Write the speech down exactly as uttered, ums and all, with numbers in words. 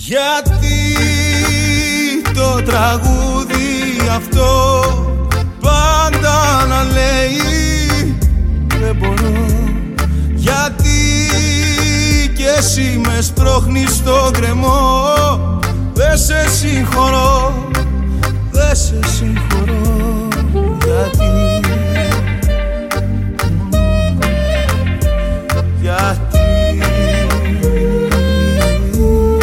Γιατί το τραγούδι αυτό πάντα να λέει δεν μπορώ. Γιατί κι εσύ με σπρώχνεις στο γκρεμό. Δε σε συγχωρώ, δε σε συγχωρώ.